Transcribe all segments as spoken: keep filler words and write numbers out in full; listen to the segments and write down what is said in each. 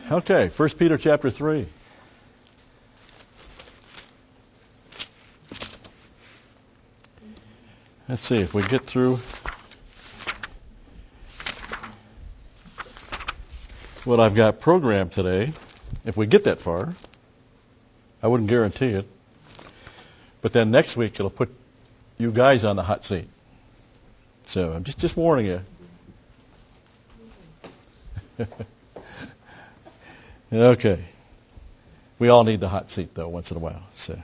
Okay, First Peter chapter three. Let's see if we get through what I've got programmed today. If we get that far, I wouldn't guarantee it. But then next week it'll put you guys on the hot seat. So I'm just, just warning you. Okay. We all need the hot seat, though, once in a while. So,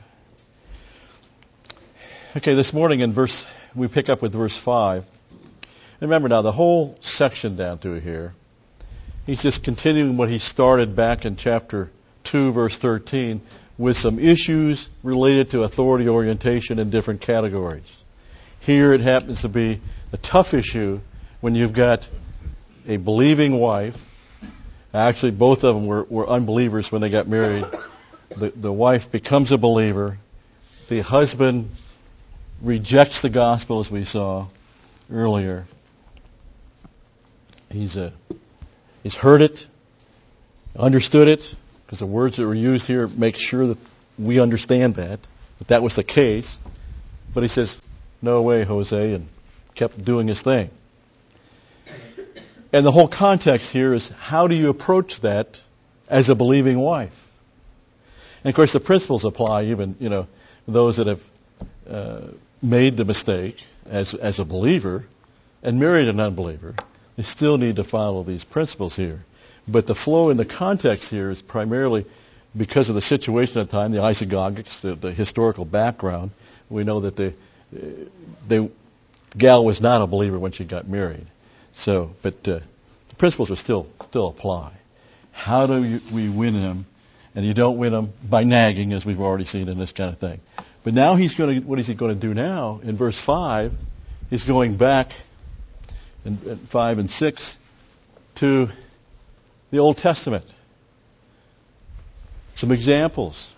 okay, this morning in verse, we pick up with verse five. And remember now, the whole section down through here, he's just continuing what he started back in chapter two, verse thirteen, with some issues related to authority orientation in different categories. Here it happens to be a tough issue when you've got a believing wife. Actually, both of them were, were unbelievers when they got married. The, the wife becomes a believer. The husband rejects the gospel, as we saw earlier. He's a, he's heard it, understood it, because the words that were used here make sure that we understand that, that that was the case. But he says, no way, Jose, and kept doing his thing. And the whole context here is, how do you approach that as a believing wife? And of course, the principles apply even, you know, those that have uh, made the mistake as as a believer and married an unbeliever. They still need to follow these principles here. But the flow in the context here is primarily because of the situation at the time, the isagogics, the, the historical background. We know that the the gal was not a believer when she got married. So, but uh, the principles will still still apply. How do you, we win him? And you don't win him by nagging, as we've already seen in this kind of thing. But now he's going to. What is he going to do now? In verse five, he's going back in, in five and six to the Old Testament. Some examples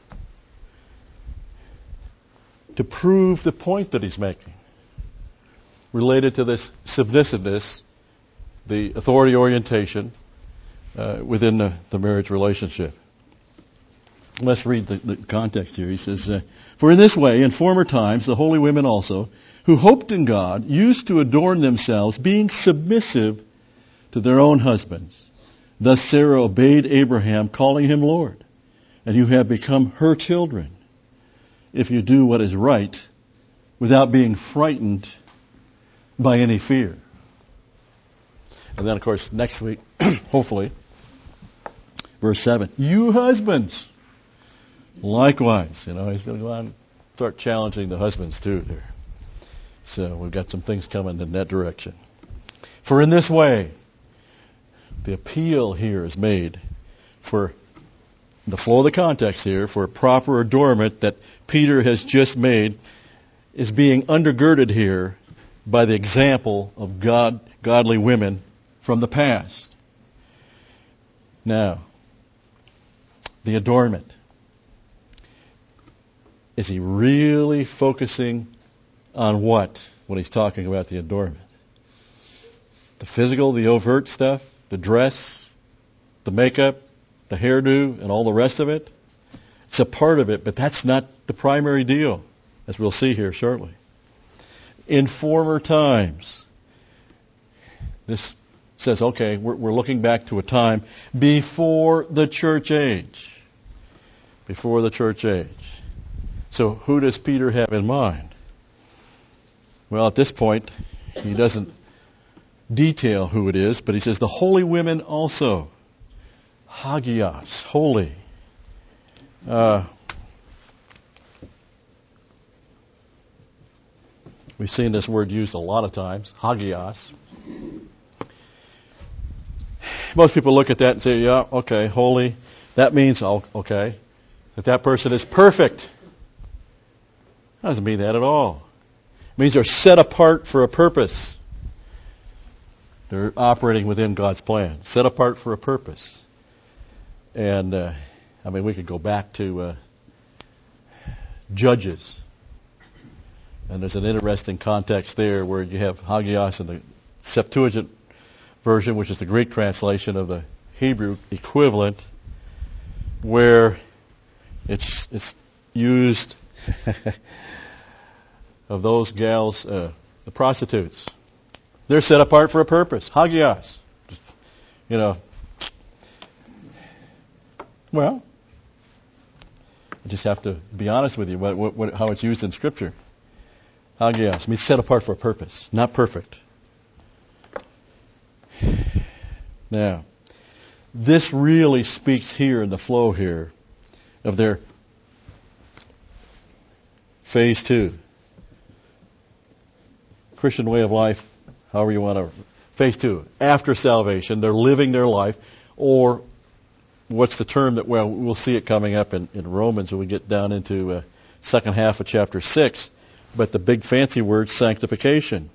to prove the point that he's making related to this submissiveness, the authority orientation uh, within the, the marriage relationship. Let's read the, the context here. He says, uh, for in this way, in former times, the holy women also, who hoped in God, used to adorn themselves, being submissive to their own husbands. Thus Sarah obeyed Abraham, calling him Lord. And you have become her children, if you do what is right, without being frightened by any fear. And then, of course, next week, hopefully, verse seven, you husbands, likewise. You know, he's going to go on and start challenging the husbands too there. So we've got some things coming in that direction. For in this way, the appeal here is made for the flow of the context here, for proper adornment that Peter has just made, is being undergirded here by the example of God, godly women from the past. Now, the adornment. Is he really focusing on what when he's talking about the adornment? The physical, the overt stuff, the dress, the makeup, the hairdo, and all the rest of it? It's a part of it, but that's not the primary deal, as we'll see here shortly. In former times, this says, okay, we're, we're looking back to a time before the church age. Before the church age. So who does Peter have in mind? Well, at this point, he doesn't detail who it is, but he says the holy women also. Hagios, holy. Uh, we've seen this word used a lot of times, hagios. Most people look at that and say, yeah, okay, holy. That means, okay, that that person is perfect. That doesn't mean that at all. It means they're set apart for a purpose. They're operating within God's plan, set apart for a purpose. And, uh, I mean, we could go back to uh, Judges. And there's an interesting context there where you have hagios in the Septuagint version, which is the Greek translation of the Hebrew equivalent. where it's it's used of those gals, uh, the prostitutes. They're set apart for a purpose. Hagios. You know. Well, I just have to be honest with you what, what, what, how it's used in Scripture. Hagios means set apart for a purpose, not perfect. Now, this really speaks here in the flow here of their phase two. Christian way of life, however you want to. Phase two, after salvation, they're living their life, or what's the term that, well, we'll see it coming up in, in Romans when we get down into uh, second half of chapter six, but the big fancy word, sanctification.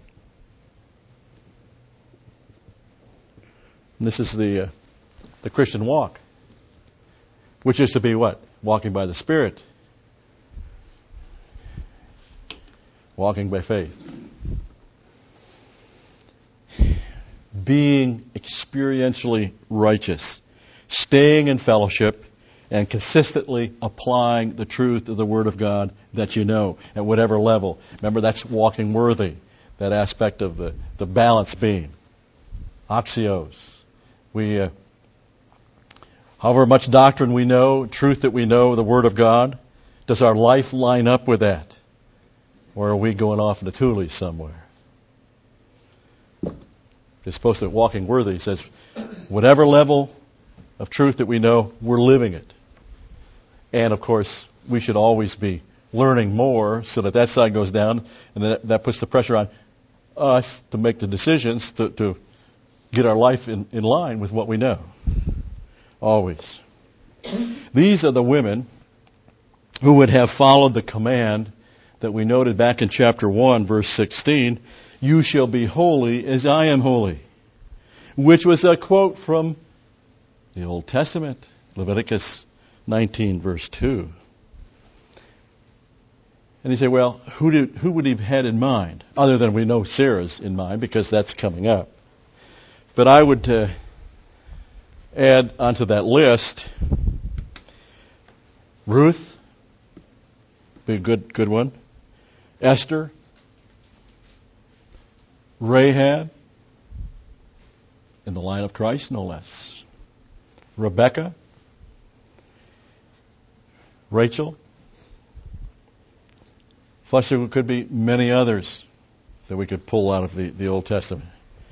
And this is the uh, the Christian walk, which is to be what? Walking by the Spirit. Walking by faith. Being experientially righteous. Staying in fellowship and consistently applying the truth of the Word of God that you know at whatever level. Remember, that's walking worthy. That aspect of the, the balance beam. Axios. We, uh, however much doctrine we know, truth that we know, the Word of God, does our life line up with that? Or are we going off into Thule somewhere? It's supposed to be walking worthy. It says, whatever level of truth that we know, we're living it. And of course, we should always be learning more so that that side goes down, and that, that puts the pressure on us to make the decisions to, to get our life in, in line with what we know. Always. These are the women who would have followed the command that we noted back in chapter one, verse sixteen, you shall be holy as I am holy, which was a quote from the Old Testament, Leviticus nineteen, verse two. And you say, well, who did, who would he have had in mind? Other than we know Sarah's in mind, because that's coming up. But I would uh, add onto that list Ruth, be a good good one. Esther, Rahab, in the line of Christ, no less. Rebecca, Rachel. Plus, there could be many others that we could pull out of the, the Old Testament.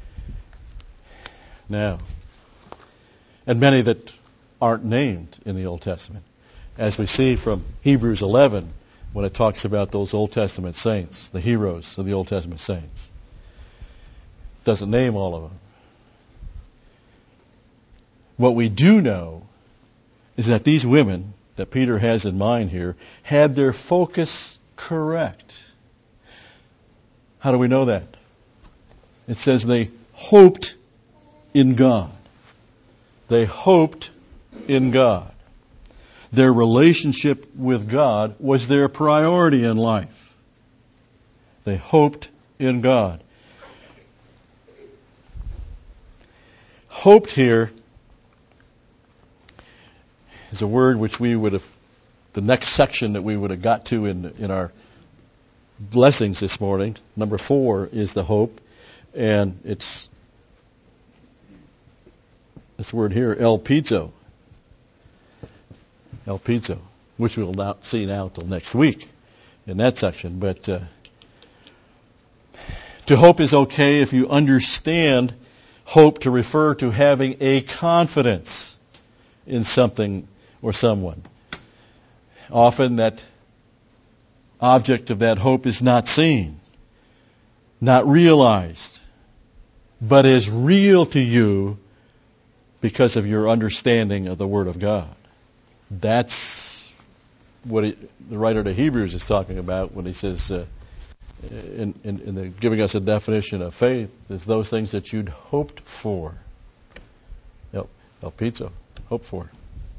Now, and many that aren't named in the Old Testament, as we see from Hebrews eleven, when it talks about those Old Testament saints, the heroes of the Old Testament saints. Doesn't name all of them. What we do know is that these women that Peter has in mind here had their focus correct. How do we know that? It says they hoped in God. They hoped in God. Their relationship with God was their priority in life. They hoped in God. Hoped here is a word which we would have, the next section that we would have got to in in our blessings this morning. Number four is the hope, and it's this word here, elpizo. Elpizo, which we'll not see now until next week in that section. But uh, to hope is okay if you understand hope to refer to having a confidence in something or someone. Often that object of that hope is not seen, not realized, but is real to you because of your understanding of the Word of God. That's what he, the writer to Hebrews is talking about when he says, uh, in, in, in the, giving us a definition of faith, is those things that you'd hoped for. El, el pizzo, hope for.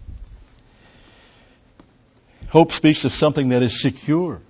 Hope speaks of something that is secure.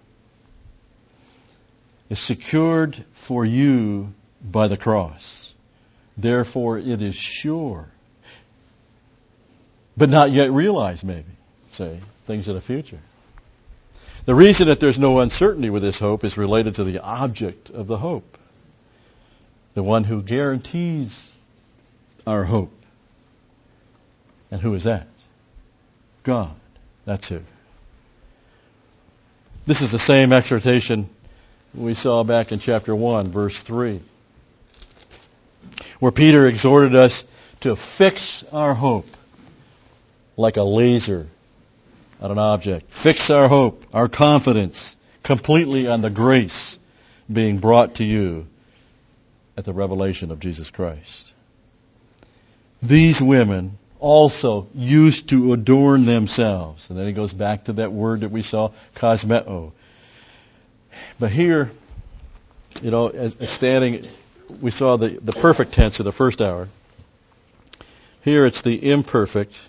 It's secured for you by the cross. Therefore, it is sure. But not yet realized, maybe. say, things in the future. The reason that there's no uncertainty with this hope is related to the object of the hope. The one who guarantees our hope. And who is that? God. That's who. This is the same exhortation we saw back in chapter one, verse three, where Peter exhorted us to fix our hope like a laser on an object. Fix our hope, our confidence, completely on the grace being brought to you at the revelation of Jesus Christ. These women also used to adorn themselves. And then he goes back to that word that we saw, cosmeo. But here, you know, as, as standing, we saw the, the perfect tense in the first hour. Here it's the imperfect,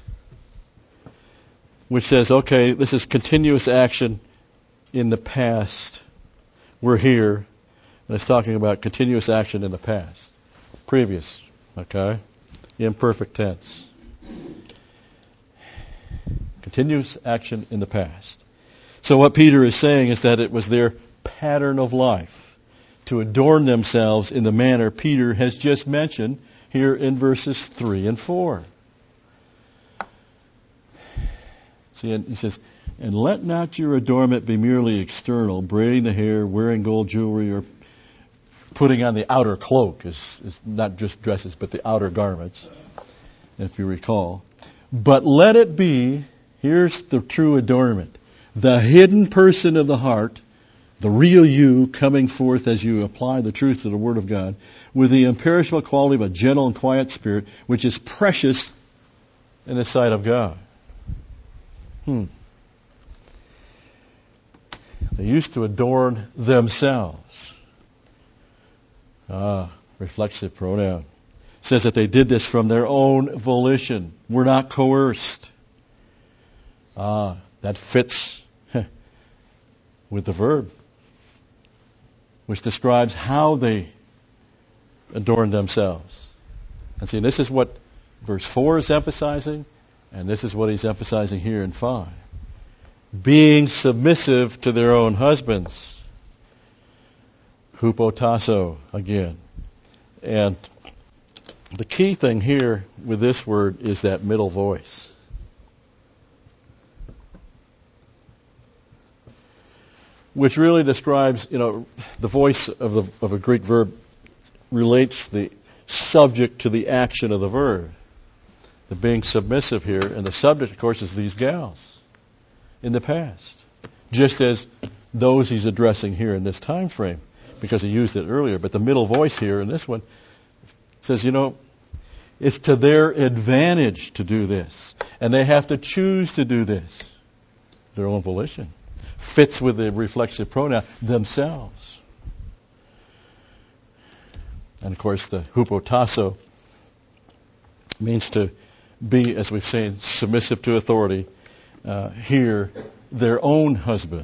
which says, okay, this is continuous action in the past. We're here, and it's talking about continuous action in the past. Previous, okay? Imperfect tense. Continuous action in the past. So what Peter is saying is that it was their pattern of life to adorn themselves in the manner Peter has just mentioned here in verses three and four. See, and he says, and let not your adornment be merely external, braiding the hair, wearing gold jewelry, or putting on the outer cloak, is, is not just dresses, but the outer garments, if you recall. But let it be, here's the true adornment, the hidden person of the heart, the real you coming forth as you apply the truth to the Word of God, with the imperishable quality of a gentle and quiet spirit, which is precious in the sight of God. Hmm. They used to adorn themselves. Ah, reflexive pronoun. Says that they did this from their own volition. We're not coerced. Ah, that fits with the verb, which describes how they adorn themselves. And see, this is what verse four is emphasizing, and this is what he's emphasizing here in five. Being submissive to their own husbands. Hupotasso, again. And the key thing here with this word is that middle voice. Which really describes, you know, the voice of the of a Greek verb relates the subject to the action of the verb. The being submissive here, and the subject, of course, is these gals in the past. Just as those he's addressing here in this time frame, because he used it earlier. But the middle voice here in this one says, you know, it's to their advantage to do this. And they have to choose to do this. Their own volition. Fits with the reflexive pronoun, themselves. And of course the hupotasso means to be, as we've seen, submissive to authority. Uh, here, their own husbands.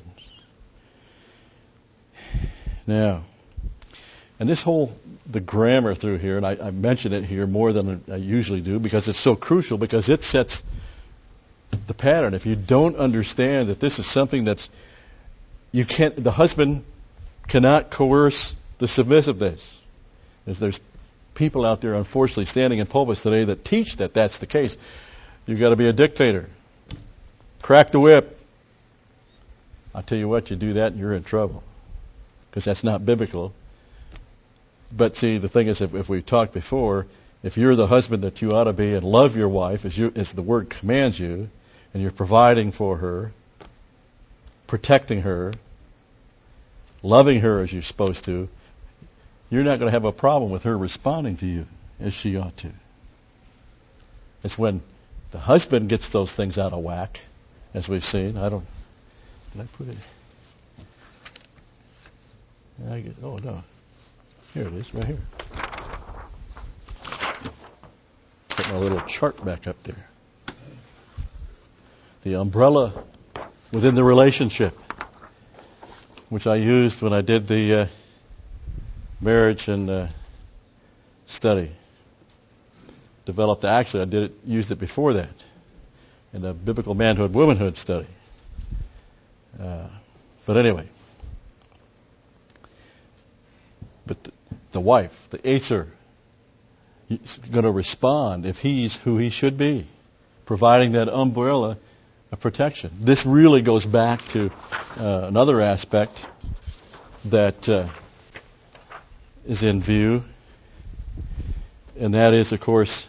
Now, and this whole, the grammar through here, and I, I mention it here more than I usually do because it's so crucial, because it sets the pattern. If you don't understand that this is something that's, you can't, the husband cannot coerce the submissiveness. There's, there's people out there, unfortunately, standing in pulpits today that teach that that's the case. You've got to be a dictator. Crack the whip. I'll tell you what, you do that and you're in trouble. Because that's not biblical. But see, the thing is, if, if we talked before, if you're the husband that you ought to be and love your wife as, you, as the Word commands you, and you're providing for her, protecting her, loving her as you're supposed to, you're not going to have a problem with her responding to you as she ought to. It's when the husband gets those things out of whack, as we've seen. I don't, did I put it? I get, oh no. Here it is, right here. Put my little chart back up there. The umbrella within the relationship, which I used when I did the uh, marriage and uh, study. Developed, actually, I did it, used it before that. in the biblical manhood womanhood study. Uh, but anyway, but the, the wife, the Acer, he's going to respond if he's who he should be, providing that umbrella of protection. This really goes back to uh, another aspect that uh, is in view, and that is, of course,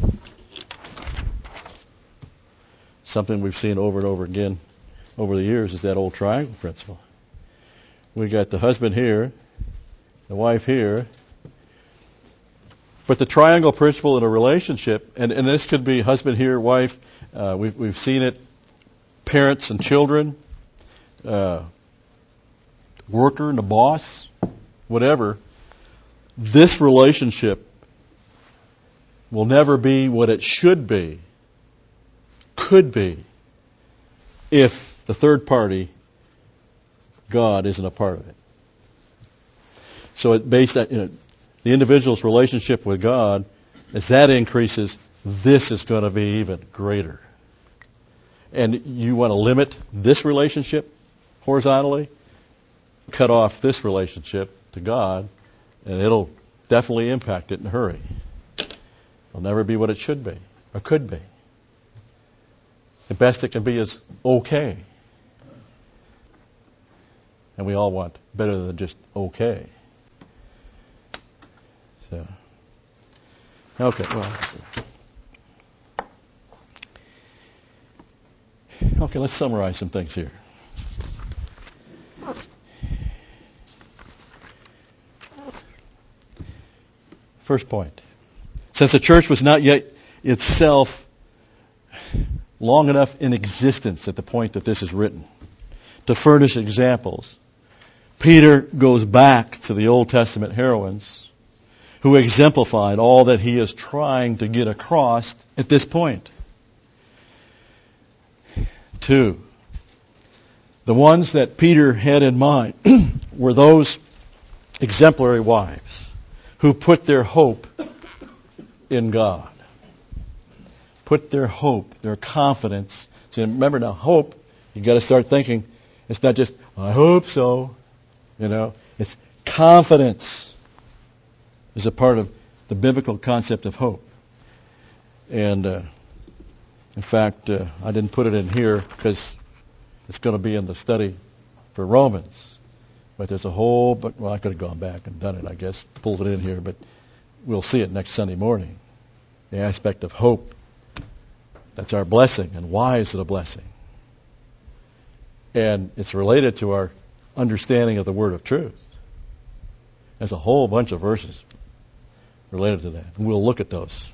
something we've seen over and over again over the years, is that old triangle principle. We got the husband here, the wife here, but the triangle principle in a relationship, and, and this could be husband here, wife, uh, we've, we've seen it, parents and children, uh, worker and the boss, whatever. This relationship will never be what it should be, could be, if the third party, God, isn't a part of it. So it based on, you know, the individual's relationship with God, as that increases, this is going to be even greater. And you want to limit this relationship horizontally, cut off this relationship to God, and it'll definitely impact it in a hurry. It'll never be what it should be, or could be. The best it can be is okay. And we all want better than just okay. So, okay, well, okay, let's summarize some things here. First point. Since the church was not yet itself long enough in existence at the point that this is written to furnish examples, Peter goes back to the Old Testament heroines who exemplified all that he is trying to get across at this point. Two, the ones that Peter had in mind were those exemplary wives who put their hope in God. Put their hope, their confidence. See, remember now, hope, you got to start thinking, it's not just, I hope so. You know, it's confidence is a part of the biblical concept of hope. And, uh, in fact, uh, I didn't put it in here because it's going to be in the study for Romans. But there's a whole, but well, I could have gone back and done it, I guess, pulled it in here, but we'll see it next Sunday morning. The aspect of hope. That's our blessing. And why is it a blessing? And it's related to our understanding of the word of truth. There's a whole bunch of verses related to that. And we'll look at those.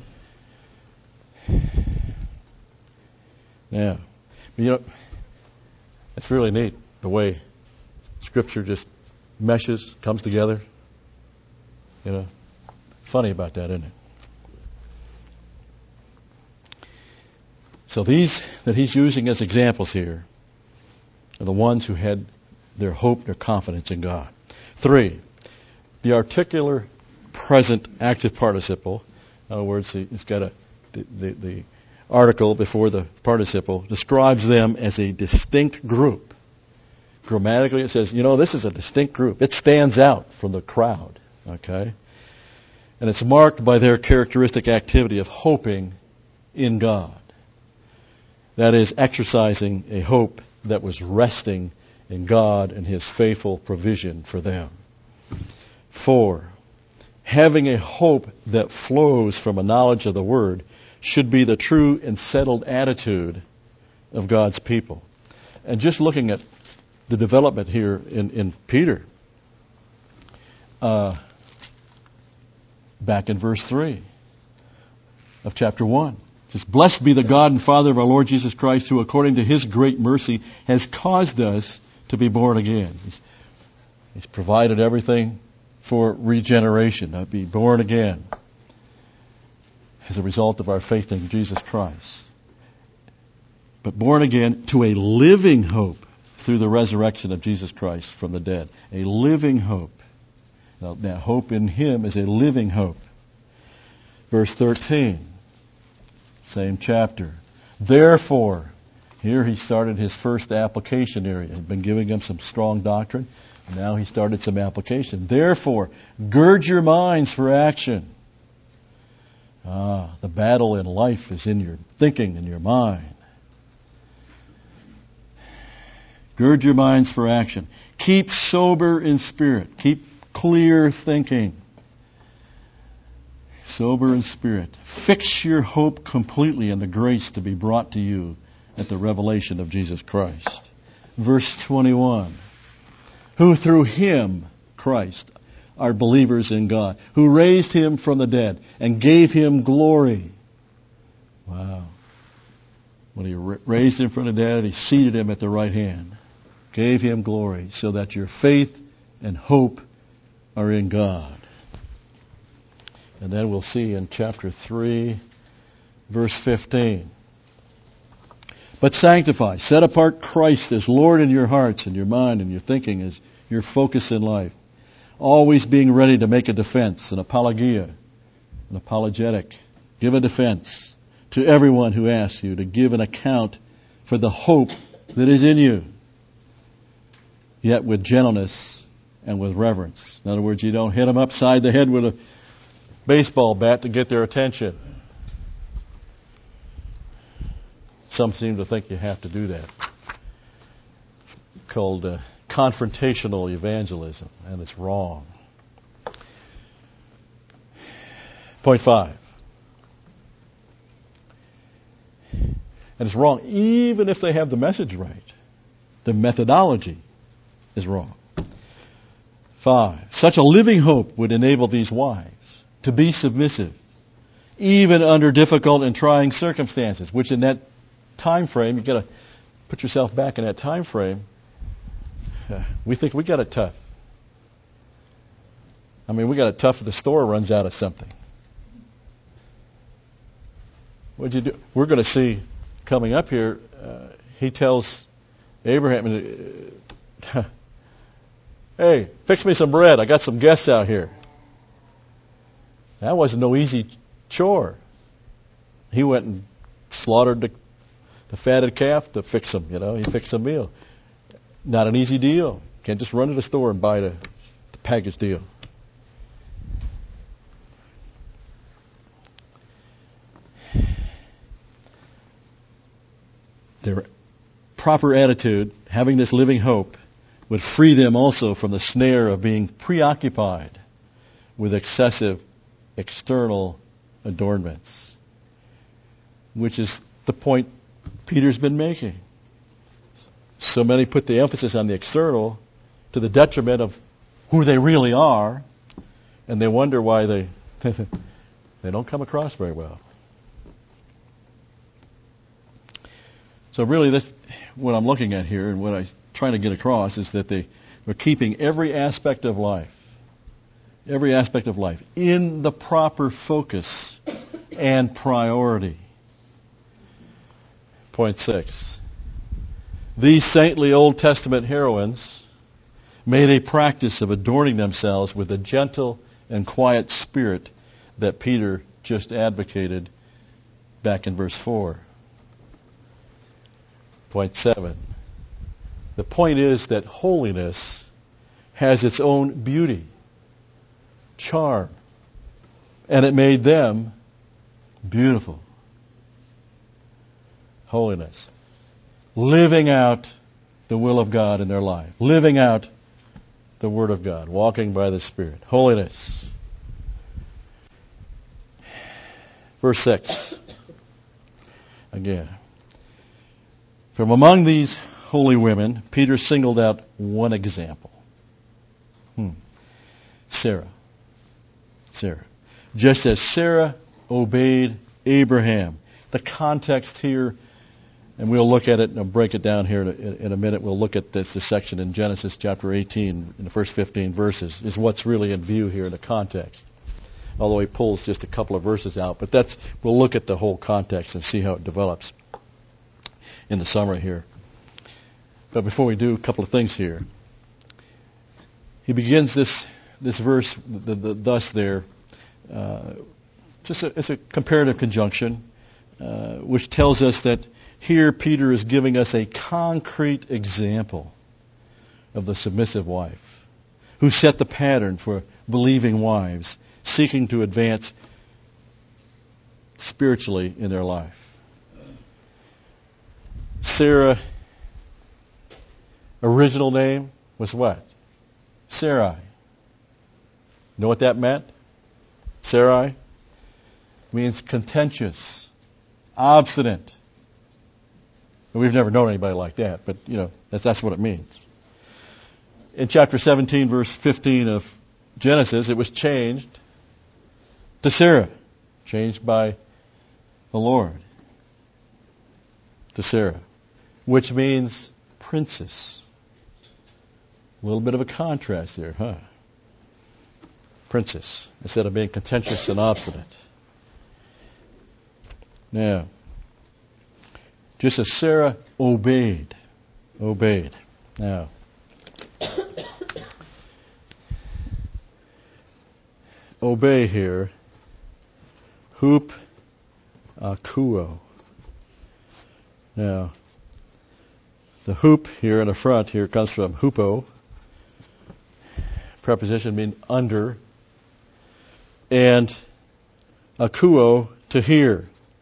Yeah. But you know, it's really neat the way Scripture just meshes, comes together. You know, funny about that, isn't it? So these that he's using as examples here are the ones who had their hope, their confidence in God. Three, the articular present active participle. In other words, it's got a the, the, the article before the participle describes them as a distinct group. Grammatically, it says, you know, this is a distinct group. It stands out from the crowd. Okay, and it's marked by their characteristic activity of hoping in God. That is, exercising a hope that was resting in God and His faithful provision for them. Four, having a hope that flows from a knowledge of the Word should be the true and settled attitude of God's people. And just looking at the development here in, in Peter, uh, back in verse three of chapter one. It says, blessed be the God and Father of our Lord Jesus Christ, who according to His great mercy has caused us to be born again. He's, he's provided everything for regeneration, to be born again as a result of our faith in Jesus Christ. But born again to a living hope through the resurrection of Jesus Christ from the dead. A living hope. Now, that hope in Him is a living hope. Verse thirteen. Same chapter. Therefore, here he started his first application area. He'd been giving them some strong doctrine. Now he started some application. Therefore, gird your minds for action. Ah, the battle in life is in your thinking, in your mind. Gird your minds for action. Keep sober in spirit. Keep clear thinking. Sober in spirit. Fix your hope completely in the grace to be brought to you at the revelation of Jesus Christ. Verse twenty-one. Who through Him, Christ, are believers in God, who raised Him from the dead and gave Him glory. Wow. When He raised Him from the dead, He seated Him at the right hand. Gave Him glory, so that your faith and hope are in God. And then we'll see in chapter three, verse fifteen. But sanctify, set apart Christ as Lord in your hearts and your mind and your thinking as your focus in life. Always being ready to make a defense, an apologia, an apologetic. Give a defense to everyone who asks you to give an account for the hope that is in you, yet with gentleness and with reverence. In other words, you don't hit them upside the head with a baseball bat to get their attention. Some seem to think you have to do that. It's called uh, confrontational evangelism, and it's wrong. Point five. And it's wrong even if they have the message right. The methodology is wrong. Five. Such a living hope would enable these wives to be submissive, even under difficult and trying circumstances, which in that time frame, you've got to put yourself back in that time frame. We think we got it tough. I mean, we got it tough if the store runs out of something. What'd you do? We're going to see coming up here, uh, he tells Abraham, uh, hey, fix me some bread. I got some guests out here. That wasn't no easy chore. He went and slaughtered the, the fatted calf to fix them. You know, he fixed a meal. Not an easy deal. Can't just run to the store and buy the, the package deal. Their proper attitude, having this living hope, would free them also from the snare of being preoccupied with excessive external adornments, which is the point Peter's been making. So many put the emphasis on the external to the detriment of who they really are, and they wonder why they they don't come across very well. So really, this, what I'm looking at here and what I'm trying to get across is that they are keeping every aspect of life, every aspect of life in the proper focus and priority. Point six. These saintly Old Testament heroines made a practice of adorning themselves with the gentle and quiet spirit that Peter just advocated back in verse four. Point seven. The point is that holiness has its own beauty, charm, and it made them beautiful. Holiness. Living out the will of God in their life. Living out the Word of God. Walking by the Spirit. Holiness. Verse six. Again. From among these holy women, Peter singled out one example. Hmm. Sarah. Sarah. Just as Sarah obeyed Abraham. The context here, and we'll look at it and I'll break it down here in a minute. We'll look at this, this section in Genesis chapter eighteen, in the first fifteen verses, is what's really in view here in the context. Although he pulls just a couple of verses out. But that's we'll look at the whole context and see how it develops in the summary here. But before we do, a couple of things here. He begins this this verse, the, the, thus there, uh, just a, it's a comparative conjunction. uh, which tells us that here Peter is giving us a concrete example of the submissive wife who set the pattern for believing wives seeking to advance spiritually in their life. Sarah, original name was what? Sarai. Know what that meant? Sarai means contentious, obstinate. We've never known anybody like that, but you know that, that's what it means. In chapter seventeen, verse fifteen of Genesis, it was changed to Sarah, changed by the Lord to Sarah, which means princess. A little bit of a contrast there, huh? Princess, instead of being contentious and obstinate. Now, just as Sarah obeyed, obeyed. Now, obey here, hoop akuo. Now, the hoop here in the front here comes from hupo. Preposition means under. And akuo, to hear.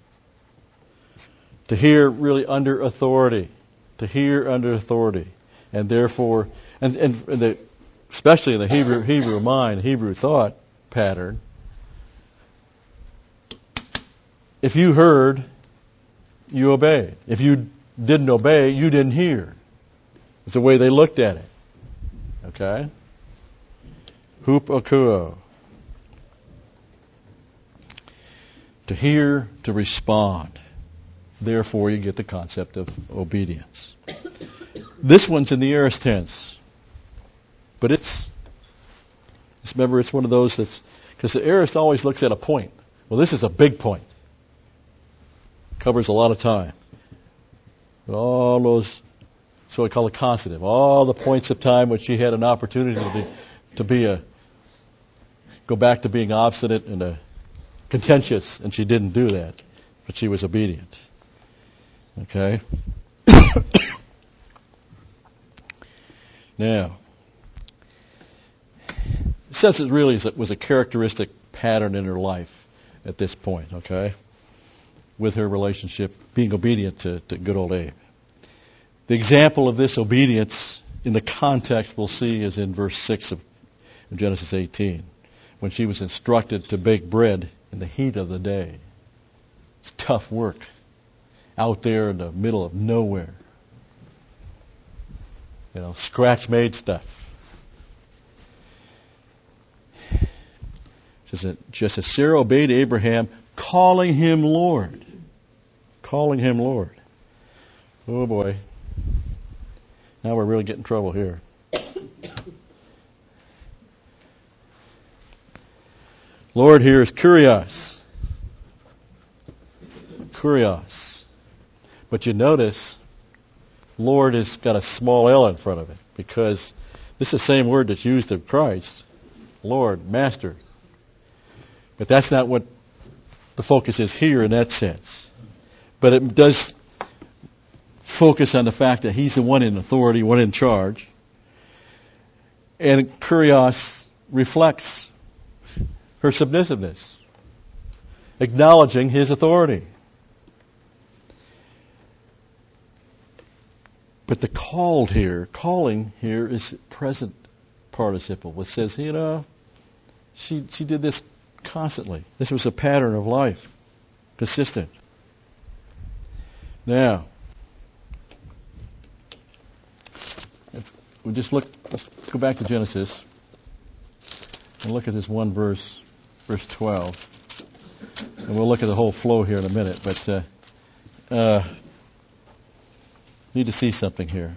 To hear really under authority. To hear under authority. And therefore, and, and the, especially in the Hebrew, Hebrew mind, Hebrew thought pattern, if you heard, you obeyed. If you didn't obey, you didn't hear. It's the way they looked at it. Okay? Hup akuo. To hear, to respond. Therefore, you get the concept of obedience. This one's in the aorist tense. But it's, just remember, it's one of those that's, because the aorist always looks at a point. Well, this is a big point. Covers a lot of time. All those, that's what we call a consitive. All the points of time which she had an opportunity to be, to be a, go back to being obstinate and a contentious, and she didn't do that, but she was obedient. Okay? Now, it says it really was a characteristic pattern in her life at this point, okay? With her relationship, being obedient to, to good old Abe. The example of this obedience in the context we'll see is in verse six of Genesis eighteen, when she was instructed to bake bread in the heat of the day. It's tough work out there in the middle of nowhere. You know, scratch-made stuff. It says that just as Sarah obeyed Abraham, calling him Lord. Calling him Lord. Oh boy. Now we're really getting in trouble here. Lord here is kurios. Kurios. But you notice, Lord has got a small L in front of it, because this is the same word that's used of Christ. Lord, Master. But that's not what the focus is here in that sense. But it does focus on the fact that He's the one in authority, one in charge. And kurios reflects her submissiveness, acknowledging His authority. But the called here, calling here is present participle, which says, you know, she she did this constantly. This was a pattern of life, consistent. Now, if we just look, let's go back to Genesis and look at this one verse, verse twelve. And we'll look at the whole flow here in a minute, but uh, uh, need to see something here.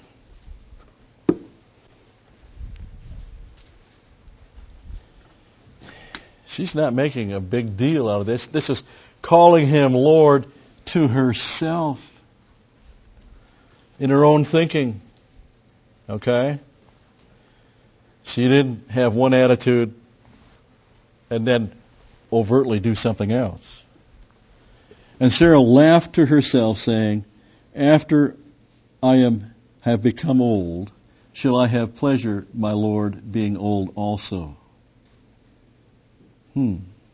She's not making a big deal out of this. This is calling him Lord to herself in her own thinking. Okay? She didn't have one attitude and then overtly do something else. And Sarah laughed to herself, saying, After I am have become old, shall I have pleasure, my Lord, being old also? Hmm.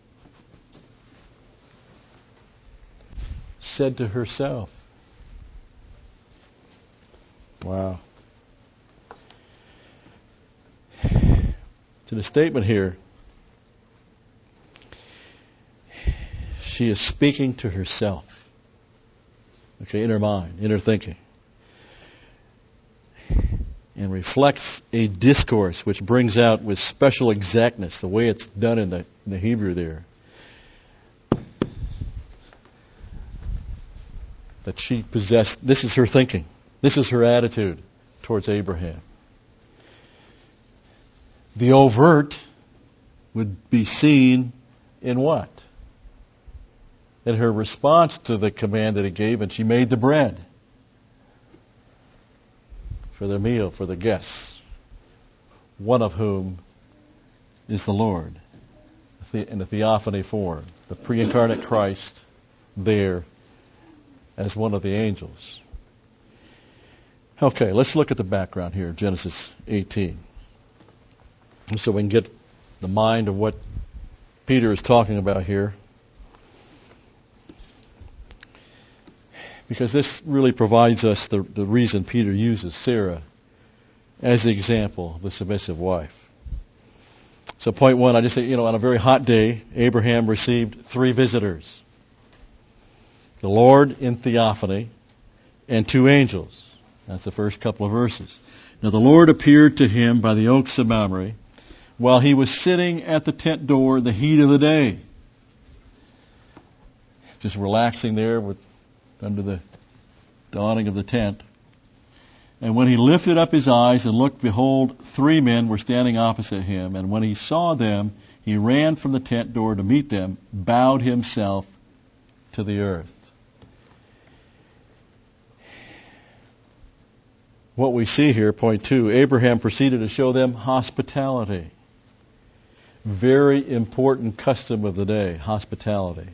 Said to herself. Wow. To the statement here, she is speaking to herself. Okay, in her mind, in her thinking. And reflects a discourse which brings out with special exactness the way it's done in the, in the Hebrew there. That she possessed, this is her thinking. This is her attitude towards Abraham. The overt would be seen in what? In her response to the command that he gave, and she made the bread for the meal, for the guests, one of whom is the Lord, in the theophany form, the pre-incarnate Christ there as one of the angels. Okay, let's look at the background here, Genesis eighteen. So we can get the mind of what Peter is talking about here. Because this really provides us the, the reason Peter uses Sarah as the example of the submissive wife. So point one, I just say, you know, on a very hot day, Abraham received three visitors. The Lord in theophany and two angels. That's the first couple of verses. Now the Lord appeared to him by the oaks of Mamre while he was sitting at the tent door in the heat of the day. Just relaxing there with under the dawning of the tent. And when he lifted up his eyes and looked, behold, three men were standing opposite him. And when he saw them, he ran from the tent door to meet them, bowed himself to the earth. What we see here, point two, Abraham proceeded to show them hospitality. Very important custom of the day, hospitality.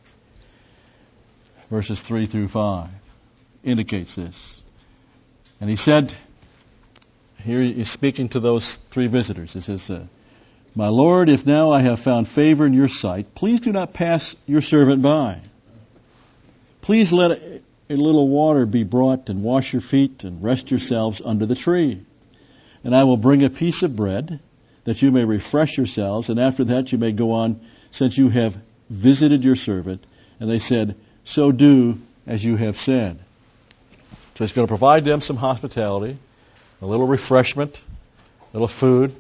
Verses three through five indicates this. And he said, here he's speaking to those three visitors. He says, uh, My Lord, if now I have found favor in your sight, please do not pass your servant by. Please let a, a little water be brought and wash your feet and rest yourselves under the tree. And I will bring a piece of bread that you may refresh yourselves, and after that you may go on, since you have visited your servant. And they said, So do as you have said. So he's going to provide them some hospitality, a little refreshment, a little food.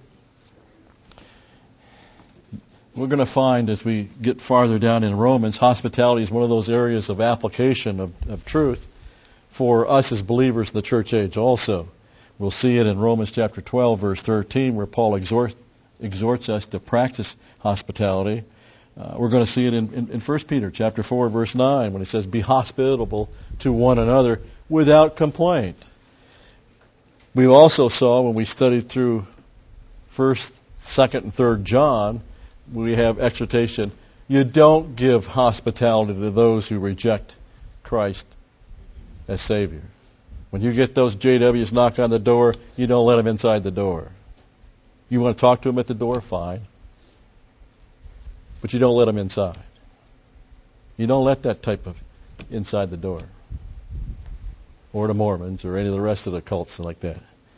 We're going to find as we get farther down in Romans, hospitality is one of those areas of application of, of truth for us as believers in the church age also. We'll see it in Romans chapter twelve, verse thirteen, where Paul exhort, exhorts us to practice hospitality. Uh, we're going to see it in, in, in First Peter chapter four, verse nine, when he says, Be hospitable to one another without complaint. We also saw when we studied through First, Second, and Third John, we have exhortation. You don't give hospitality to those who reject Christ as Savior. When you get those J Ws knock on the door, you don't let them inside the door. You want to talk to them at the door? Fine. But you don't let them inside. You don't let that type of inside the door. Or the Mormons or any of the rest of the cults like that.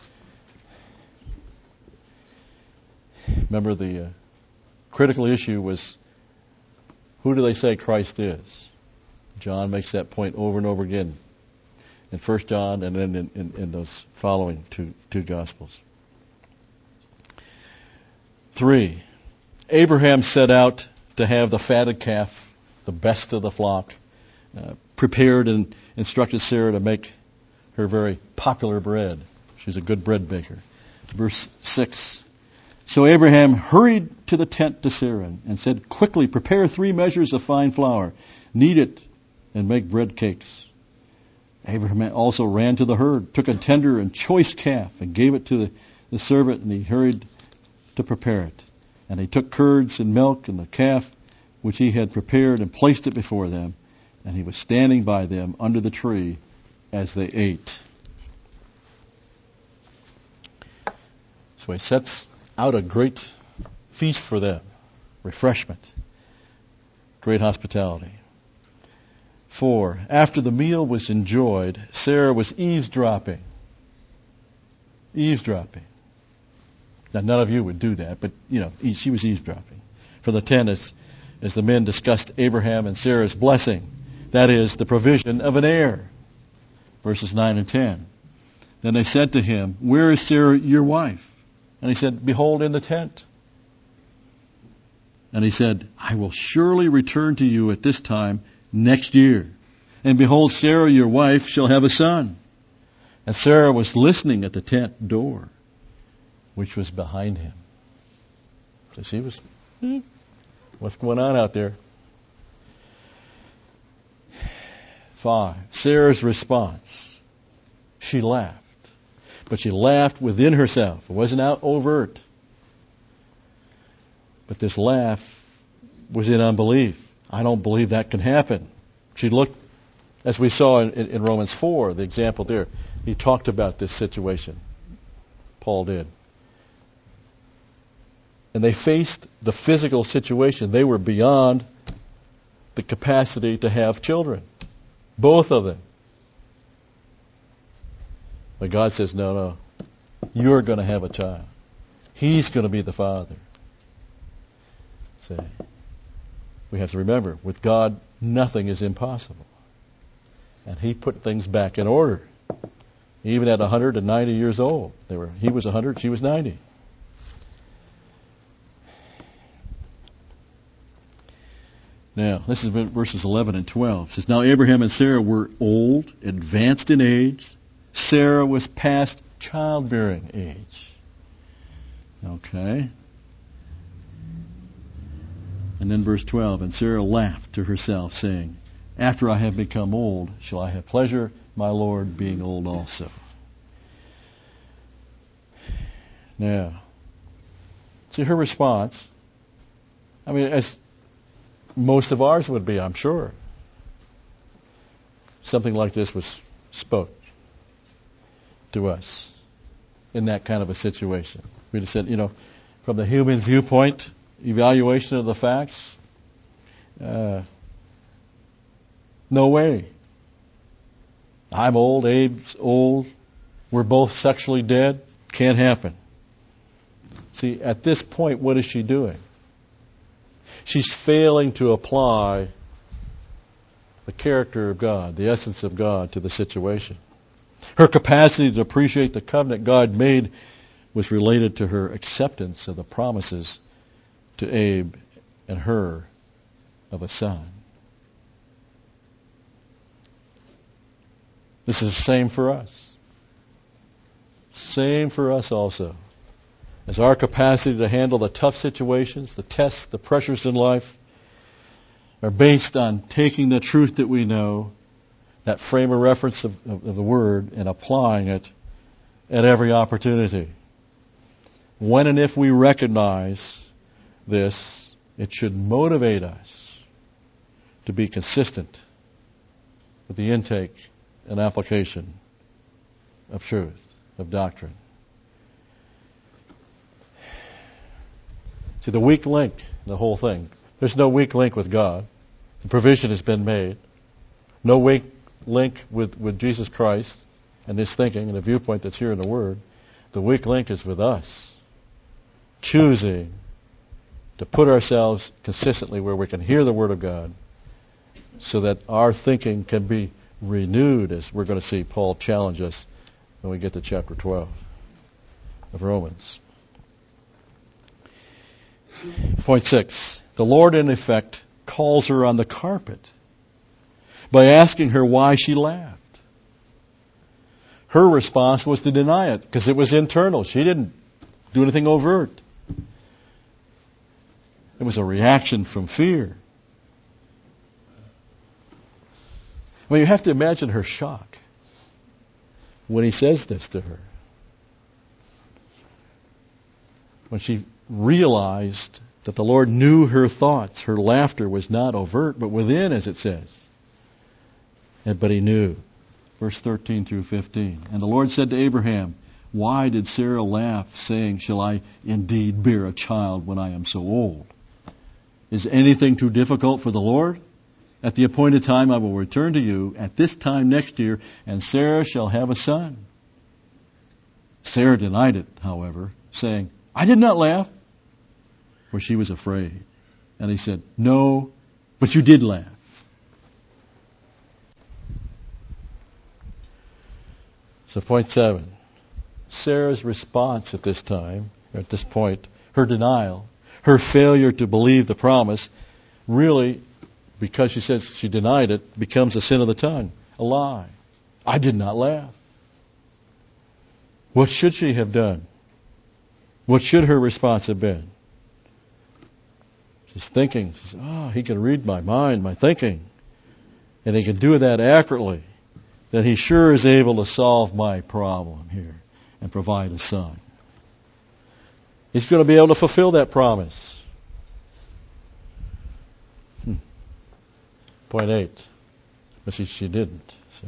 Remember the uh, critical issue was, who do they say Christ is? John makes that point over and over again in First John and then in, in, in those following two, two Gospels. Three, Abraham set out to have the fatted calf, the best of the flock, uh, prepared and instructed Sarah to make her very popular bread. She's a good bread baker. Verse six. So Abraham hurried to the tent to Sarah and said, Quickly prepare three measures of fine flour, knead it, and make bread cakes. Abraham also ran to the herd, took a tender and choice calf, and gave it to the, the servant, and he hurried to prepare it. And he took curds and milk and the calf which he had prepared and placed it before them. and he was standing by them under the tree as they ate. So he sets out a great feast for them, refreshment, great hospitality. Four, after the meal was enjoyed, Sarah was eavesdropping. Eavesdropping. Now, none of you would do that, but, you know, she was eavesdropping. From the tent, as, as the men discussed Abraham and Sarah's blessing, that is, the provision of an heir. Verses nine and ten. Then they said to him, "Where is Sarah, your wife?" And he said, "Behold, in the tent." And he said, "I will surely return to you at this time next year. And behold, Sarah, your wife, shall have a son." And Sarah was listening at the tent door, which was behind him. So she was, hmm, what's going on out there? Five, Sarah's response. She laughed. But she laughed within herself. It wasn't out overt. But this laugh was in unbelief. I don't believe that can happen. She looked, as we saw in, in Romans four, the example there. He talked about this situation. Paul did. And they faced the physical situation. They were beyond the capacity to have children. Both of them. But God says, no, no. You're going to have a child. He's going to be the father. See, we have to remember, with God, nothing is impossible. And He put things back in order. Even at one hundred ninety years old. They were, he was one hundred, she was ninety. Now, this is verses eleven and twelve. It says, "Now Abraham and Sarah were old, advanced in age. Sarah was past childbearing age." Okay. And then verse twelve, "And Sarah laughed to herself, saying, After I have become old, shall I have pleasure, my Lord being old also." Now, see her response. I mean, as most of ours would be, I'm sure. Something like this was spoke to us in that kind of a situation. We'd have said, you know, from the human viewpoint, evaluation of the facts, uh, no way. I'm old, Abe's old, we're both sexually dead, can't happen. See, at this point, what is she doing? She's failing to apply the character of God, the essence of God to the situation. Her capacity to appreciate the covenant God made was related to her acceptance of the promises to Abe and her of a son. This is the same for us. Same for us also. As our capacity to handle the tough situations, the tests, the pressures in life are based on taking the truth that we know, that frame of reference of, of, of the Word, and applying it at every opportunity. When and if we recognize this, it should motivate us to be consistent with the intake and application of truth, of doctrine. See, the weak link in the whole thing. There's no weak link with God. The provision has been made. No weak link with, with Jesus Christ and His thinking and the viewpoint that's here in the Word. The weak link is with us. Choosing to put ourselves consistently where we can hear the Word of God so that our thinking can be renewed, as we're going to see Paul challenge us when we get to chapter twelve of Romans. Point six. The Lord, in effect, calls her on the carpet by asking her why she laughed. Her response was to deny it because it was internal. She didn't do anything overt. It was a reaction from fear. Well, you have to imagine her shock when he says this to her. When she realized that the Lord knew her thoughts. Her laughter was not overt, but within, as it says. but he knew. Verse thirteen through fifteen. And the Lord said to Abraham, why did Sarah laugh, saying, shall I indeed bear a child when I am so old? Is anything too difficult for the Lord? At the appointed time I will return to you at this time next year, and Sarah shall have a son. Sarah denied it, however, saying, I did not laugh, for she was afraid. And he said, no, but you did laugh. So point seven, Sarah's response at this time, or at this point, her denial, her failure to believe the promise, really, because she says she denied it, becomes a sin of the tongue, a lie. I did not laugh. What should she have done? What should her response have been? She's thinking, she says, oh, he can read my mind, my thinking, and he can do that accurately. Then he sure is able to solve my problem here and provide a son. He's going to be able to fulfill that promise. Hmm. Point eight. But she, she didn't. See.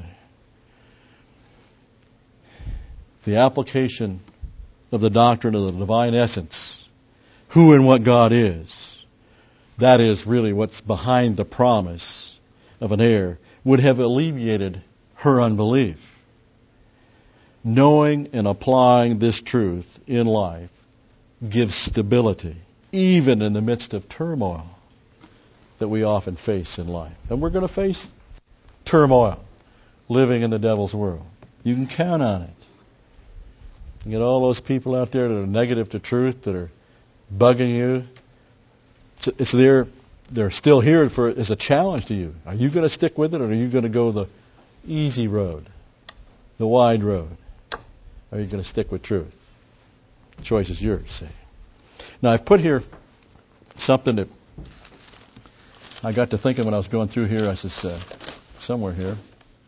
The application of the doctrine of the divine essence, who and what God is, that is really what's behind the promise of an heir, would have alleviated her unbelief. Knowing and applying this truth in life gives stability, even in the midst of turmoil that we often face in life. And we're going to face turmoil living in the devil's world. You can count on it. You get all those people out there that are negative to truth, that are bugging you. It's, it's there. They're still here for as a challenge to you. Are you going to stick with it, or are you going to go the easy road, the wide road? Or are you going to stick with truth? The choice is yours, see. Now, I've put here something that I got to thinking when I was going through here. I says, uh, somewhere here.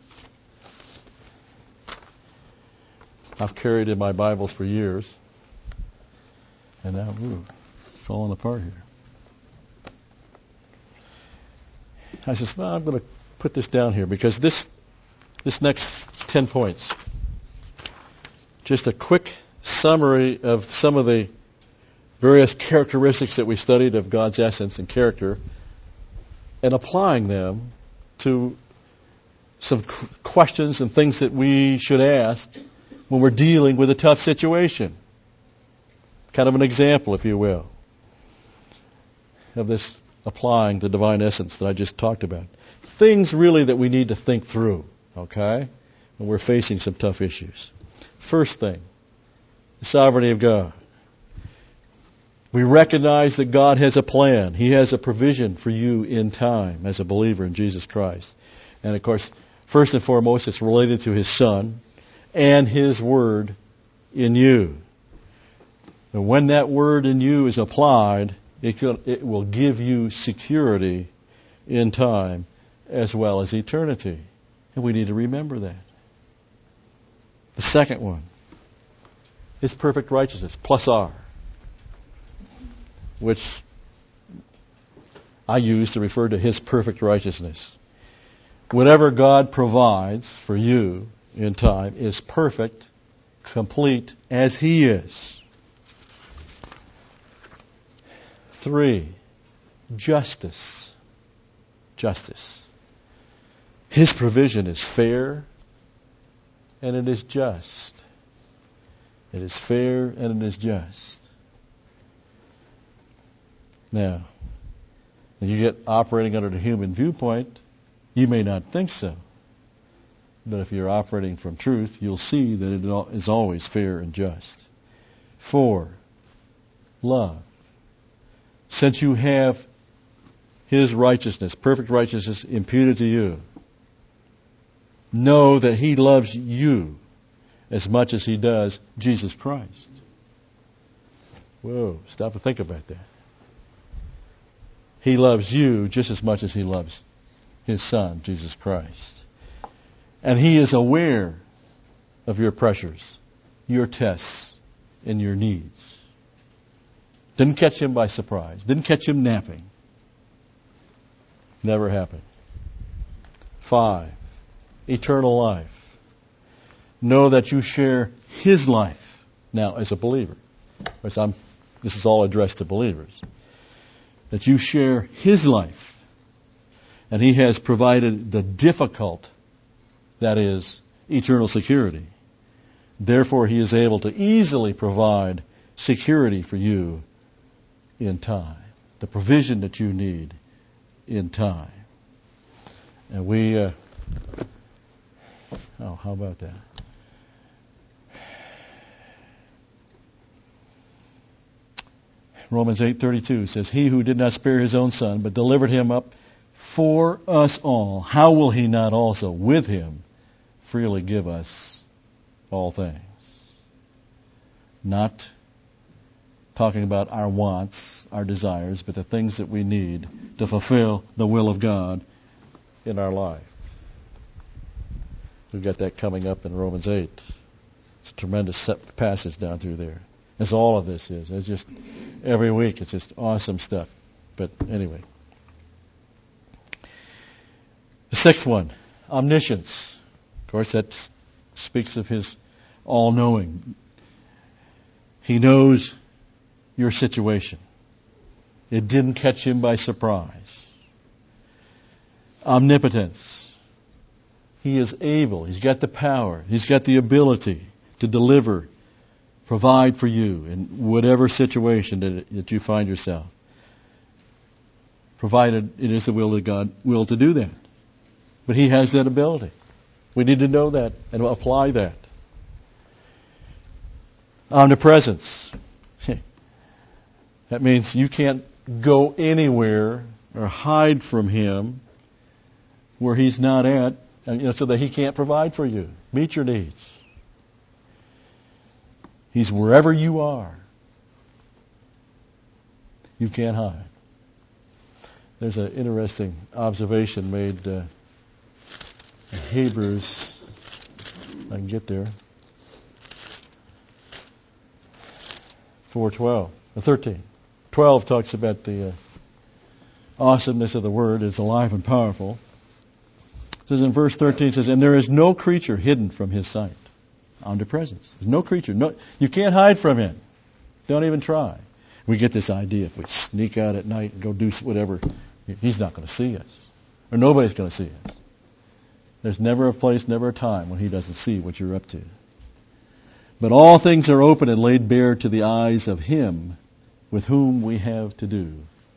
I've carried in my Bibles for years. And now, ooh, it's falling apart here. I says, well, I'm going to put this down here because this this next ten points, just a quick summary of some of the various characteristics that we studied of God's essence and character and applying them to some questions and things that we should ask when we're dealing with a tough situation. Kind of an example, if you will, of this applying the divine essence that I just talked about. Things really that we need to think through, okay, when we're facing some tough issues. First thing, the sovereignty of God. We recognize that God has a plan. He has a provision for you in time as a believer in Jesus Christ. And of course, first and foremost, it's related to His Son and His Word in you. And when that Word in you is applied, it, could, it will give you security in time as well as eternity. And we need to remember that. The second one is perfect righteousness, plus R, which I use to refer to His perfect righteousness. Whatever God provides for you in time is perfect, complete, as He is. Three, justice. Justice. His provision is fair and it is just. It is fair and it is just. Now, when you get operating under the human viewpoint, you may not think so. But if you're operating from truth, you'll see that it is always fair and just. Four, love. Since you have His righteousness, perfect righteousness imputed to you, know that He loves you as much as He does Jesus Christ. Whoa, stop and think about that. He loves you just as much as He loves His Son, Jesus Christ. And He is aware of your pressures, your tests, and your needs. Didn't catch Him by surprise. Didn't catch Him napping. Never happened. Five, eternal life. Know that you share His life now as a believer. As I'm, this is all addressed to believers. That you share His life. And He has provided the difficult, that is, eternal security. Therefore, He is able to easily provide security for you in time. The provision that you need in time. And we, uh, oh, how about that? Romans eight thirty-two says, He who did not spare His own Son, but delivered Him up for us all, how will He not also with Him freely give us all things? Not talking about our wants, our desires, but the things that we need to fulfill the will of God in our life. We've got that coming up in Romans eight. It's a tremendous passage down through there. As all of this is. It's just, every week, it's just awesome stuff. But anyway. The sixth one, omniscience. Of course, that speaks of His all-knowing. He knows your situation. It didn't catch Him by surprise. Omnipotence. He is able. He's got the power. He's got the ability to deliver, provide for you in whatever situation that, that you find yourself. Provided it is the will of God will to do that. But He has that ability. We need to know that and apply that. Omnipresence. That means you can't go anywhere or hide from Him where He's not at, and, you know, so that He can't provide for you, meet your needs. He's wherever you are. You can't hide. There's an interesting observation made uh, in Hebrews. I can get there. four twelve, or thirteen. twelve talks about the uh, awesomeness of the Word. It's alive and powerful. It says in verse thirteen, it says, and there is no creature hidden from His sight. Omnipresence. There's no creature. No, you can't hide from Him. Don't even try. We get this idea if we sneak out at night and go do whatever, He's not going to see us. Or nobody's going to see us. There's never a place, never a time when He doesn't see what you're up to. But all things are open and laid bare to the eyes of Him with whom we have to do.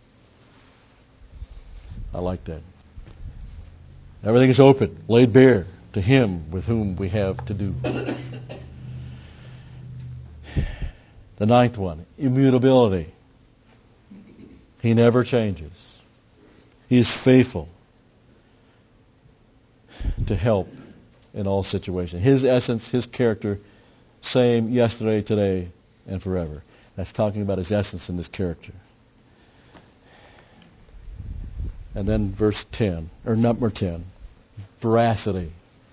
I like that. Everything is open, laid bare to Him with whom we have to do. The ninth one, immutability. He never changes. He is faithful to help in all situations. His essence, His character, same yesterday, today, and forever. That's talking about His essence and His character. And then verse ten, or number ten, veracity.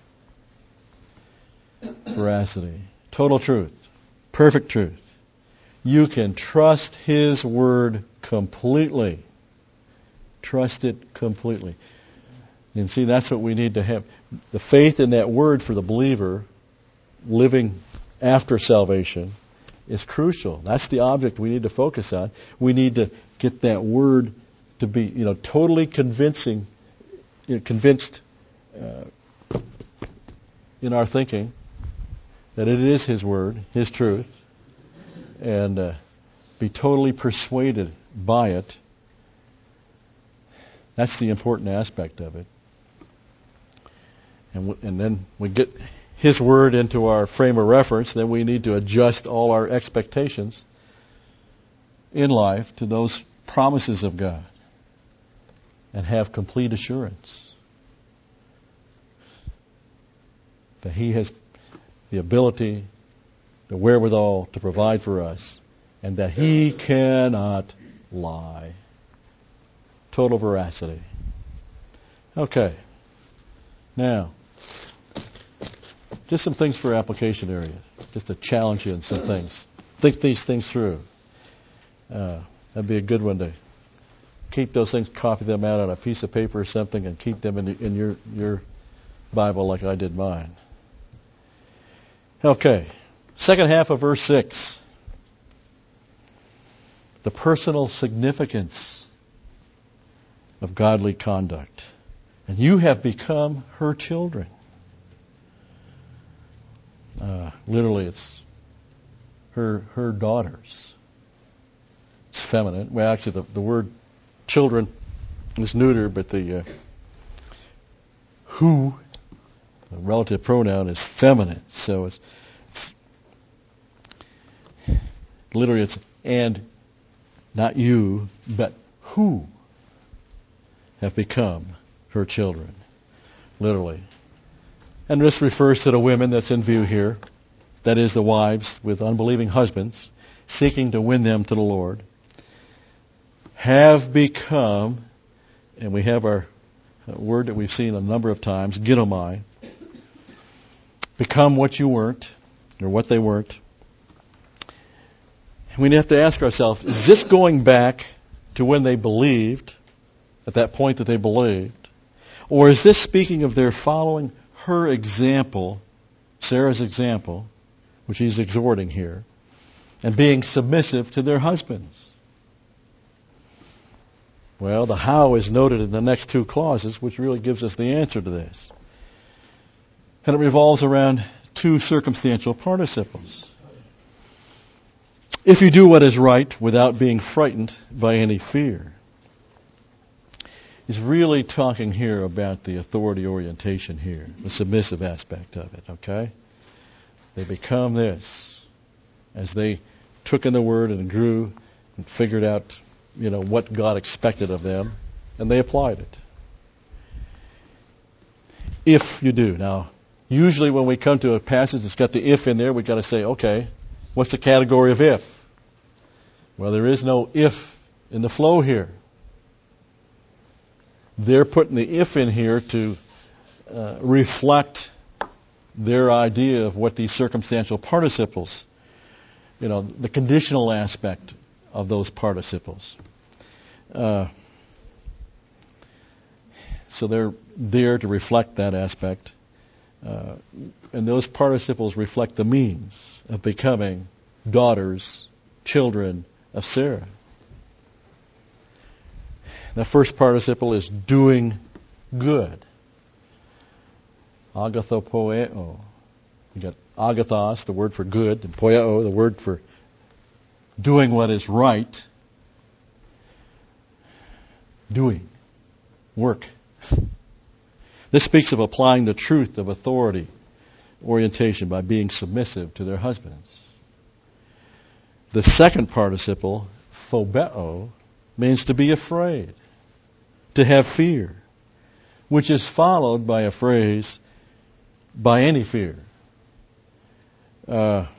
Veracity. Total truth. Perfect truth. You can trust His Word completely. Trust it completely. And see, that's what we need to have. The faith in that Word for the believer living after salvation is crucial. That's the object we need to focus on. We need to get that Word to be, you know, totally convincing, you know, convinced uh, in our thinking that it is His Word, His truth, and uh, be totally persuaded by it. That's the important aspect of it. And, w- and then we get His Word into our frame of reference, then we need to adjust all our expectations in life to those promises of God and have complete assurance that He has the ability, the wherewithal to provide for us, and that He cannot lie. Total veracity. Okay. Now, just some things for application areas. Just to challenge you in some things. Think these things through. Uh, that'd be a good one to keep those things, copy them out on a piece of paper or something, and keep them in, the, in your your Bible like I did mine. Okay. Second half of verse six. The personal significance of godly conduct. And you have become her children. Uh, literally, it's her her daughters. It's feminine. Well, actually, the, the word children is neuter, but the uh, who, the relative pronoun, is feminine. So it's literally it's and not you, but who have become her children. Literally. And this refers to the women that's in view here. That is, the wives with unbelieving husbands, seeking to win them to the Lord. Have become, and we have our word that we've seen a number of times, gidomai. Become what you weren't, or what they weren't. We have to ask ourselves, is this going back to when they believed, at that point that they believed? Or is this speaking of their following her example, Sarah's example, which he's exhorting here, and being submissive to their husbands? Well, the how is noted in the next two clauses, which really gives us the answer to this. And it revolves around two circumstantial participles. If you do what is right without being frightened by any fear. He's really talking here about the authority orientation here, the submissive aspect of it, okay? They become this as they took in the Word and grew and figured out, you know, what God expected of them, and they applied it. If you do. Now, usually when we come to a passage that's got the if in there, we've got to say, okay, what's the category of if? Well, there is no if in the flow here. They're putting the if in here to uh, reflect their idea of what these circumstantial participles, you know, the conditional aspect of those participles. Uh, so they're there to reflect that aspect. Uh, and those participles reflect the means of becoming daughters, children of Sarah. The first participle is doing good. Agathopoeo. You got agathos, the word for good, and poieo, the word for doing what is right. Doing. Work. This speaks of applying the truth of authority orientation by being submissive to their husbands. The second participle, phobeo, means to be afraid, to have fear, which is followed by a phrase, by any fear. Uh,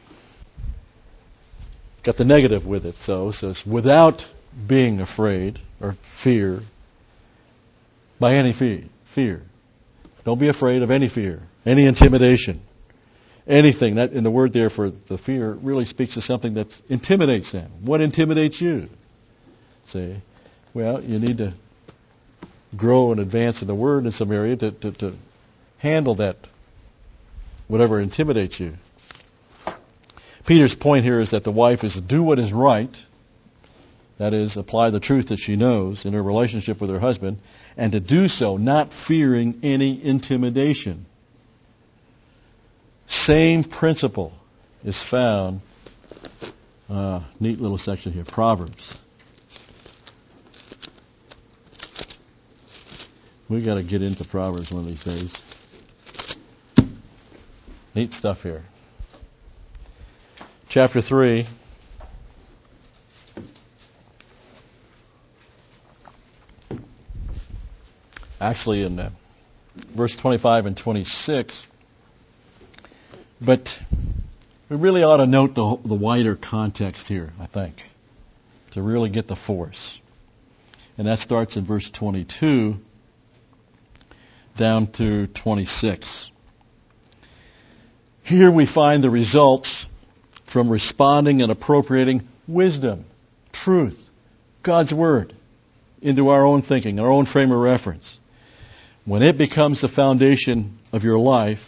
got the negative with it, so, so it's without being afraid or fear, by any fear. fear. Don't be afraid of any fear, any intimidation, anything. That in the word there for the fear really speaks to something that intimidates them. What intimidates you? See, well, you need to grow and advance in the Word in some area to, to, to handle that, whatever intimidates you. Peter's point here is that the wife is to do what is right, that is, apply the truth that she knows in her relationship with her husband, and to do so not fearing any intimidation. Same principle is found, uh, neat little section here, Proverbs. We got to get into Proverbs one of these days. Neat stuff here. Chapter three. Actually in uh, verse twenty-five and twenty-six. But we really ought to note the, the wider context here, I think, to really get the force. And that starts in verse twenty-two down to twenty-six. Here we find the results from responding and appropriating wisdom, truth, God's Word into our own thinking, our own frame of reference. When it becomes the foundation of your life,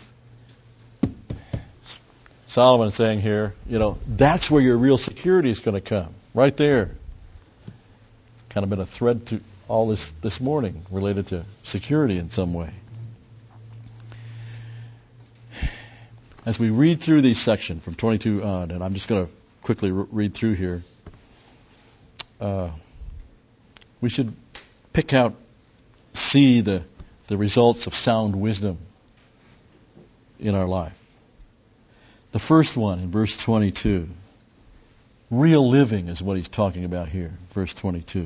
Solomon is saying here, you know, that's where your real security is going to come. Right there. Kind of been a thread to all this this morning related to security in some way. As we read through these sections from twenty-two on, and I'm just going to quickly re- read through here, uh, we should pick out, see the the results of sound wisdom in our life. The first one in verse twenty-two. Real living is what he's talking about here, verse twenty-two.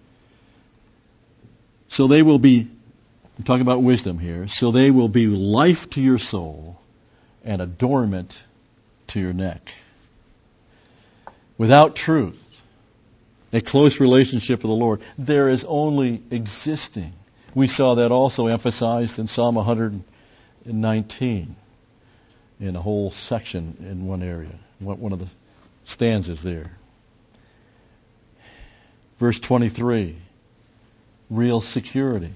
So they will be, I'm talking about wisdom here, so they will be life to your soul and adornment to your neck. Without truth, a close relationship with the Lord, there is only existing. We saw that also emphasized in Psalm one hundred nineteen, in a whole section in one area, one of the stanzas there. Verse twenty-three, real security.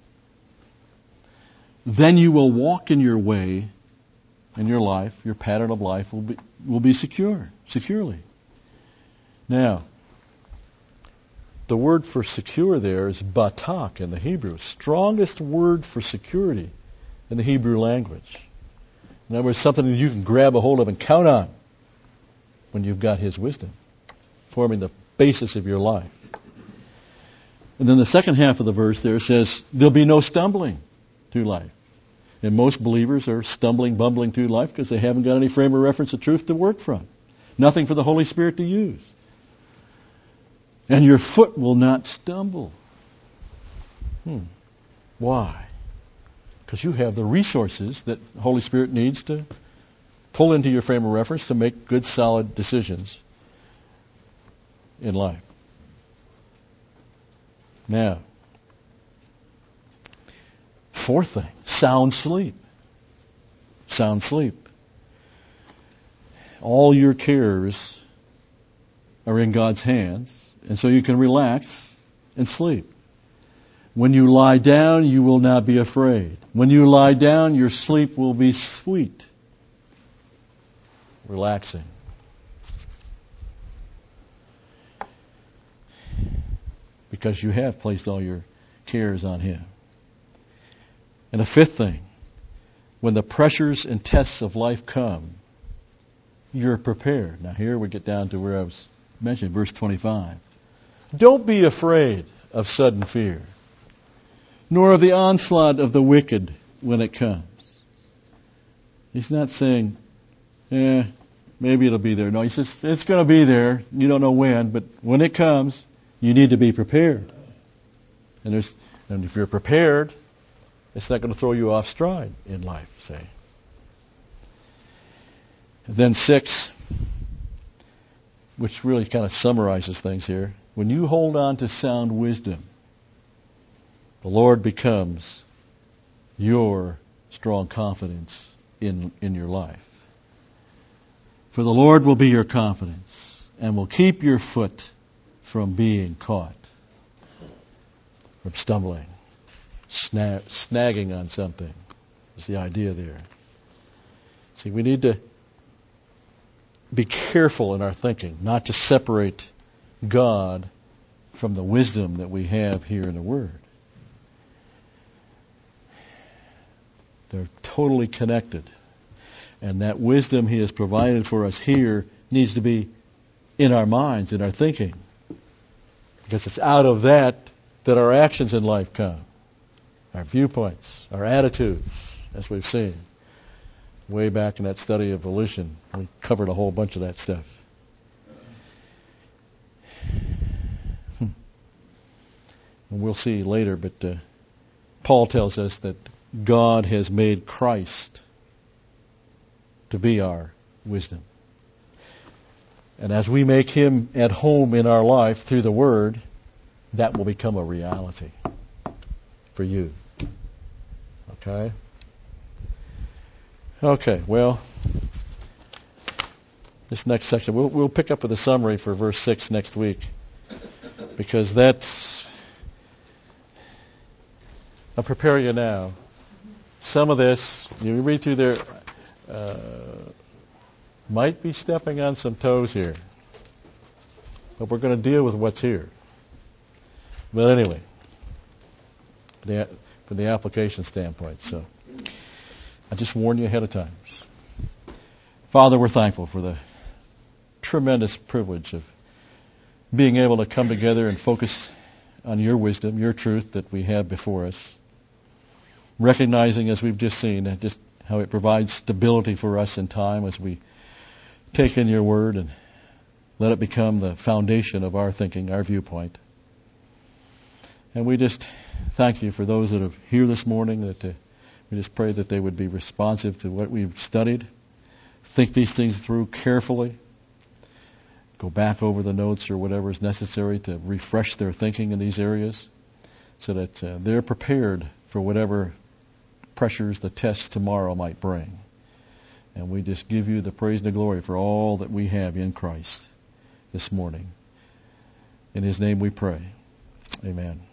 Then you will walk in your way, in your life, your pattern of life will be will be secure, securely. Now, the word for secure there is batak in the Hebrew, strongest word for security in the Hebrew language. In other words, something that you can grab a hold of and count on when you've got His wisdom, forming the basis of your life. And then the second half of the verse there says, there'll be no stumbling through life. And most believers are stumbling, bumbling through life because they haven't got any frame of reference of truth to work from. Nothing for the Holy Spirit to use. And your foot will not stumble. Hmm. Why? Because you have the resources that the Holy Spirit needs to pull into your frame of reference to make good, solid decisions in life. Now, fourth thing, sound sleep. Sound sleep. All your cares are in God's hands, and so you can relax and sleep. When you lie down, you will not be afraid. When you lie down, your sleep will be sweet, relaxing. Because you have placed all your cares on Him. And a fifth thing, when the pressures and tests of life come, you're prepared. Now here we get down to where I was mentioning, verse twenty-five. Don't be afraid of sudden fear, nor of the onslaught of the wicked when it comes. He's not saying, eh, maybe it'll be there. No, he says, it's going to be there. You don't know when, but when it comes, you need to be prepared. And there's, and if you're prepared, it's not going to throw you off stride in life, say. And then six, which really kind of summarizes things here. When you hold on to sound wisdom, the Lord becomes your strong confidence in, in your life. For the Lord will be your confidence and will keep your foot from being caught, from stumbling, snag, snagging on something is the idea there. See, we need to be careful in our thinking, not to separate God from the wisdom that we have here in the Word. They're totally connected. And that wisdom He has provided for us here needs to be in our minds, in our thinking. Because it's out of that that our actions in life come. Our viewpoints, our attitudes, as we've seen. Way back in that study of volition, we covered a whole bunch of that stuff. Hmm. And we'll see later, but uh, Paul tells us that God has made Christ to be our wisdom. And as we make Him at home in our life through the Word, that will become a reality for you. Okay? Okay, well, this next section, we'll, we'll pick up with a summary for verse six next week. Because that's, I'll prepare you now some of this, you read through there, uh, might be stepping on some toes here. But we're going to deal with what's here. But anyway, the, from the application standpoint. So I just warn you ahead of time. Father, we're thankful for the tremendous privilege of being able to come together and focus on your wisdom, your truth that we have before us. Recognizing, as we've just seen, just how it provides stability for us in time as we take in your word and let it become the foundation of our thinking, our viewpoint. And we just thank you for those that are here this morning, that uh, we just pray that they would be responsive to what we've studied, think these things through carefully, go back over the notes or whatever is necessary to refresh their thinking in these areas so that uh, they're prepared for whatever pressures the test tomorrow might bring. And we just give you the praise and the glory for all that we have in Christ this morning. In his name we pray. Amen.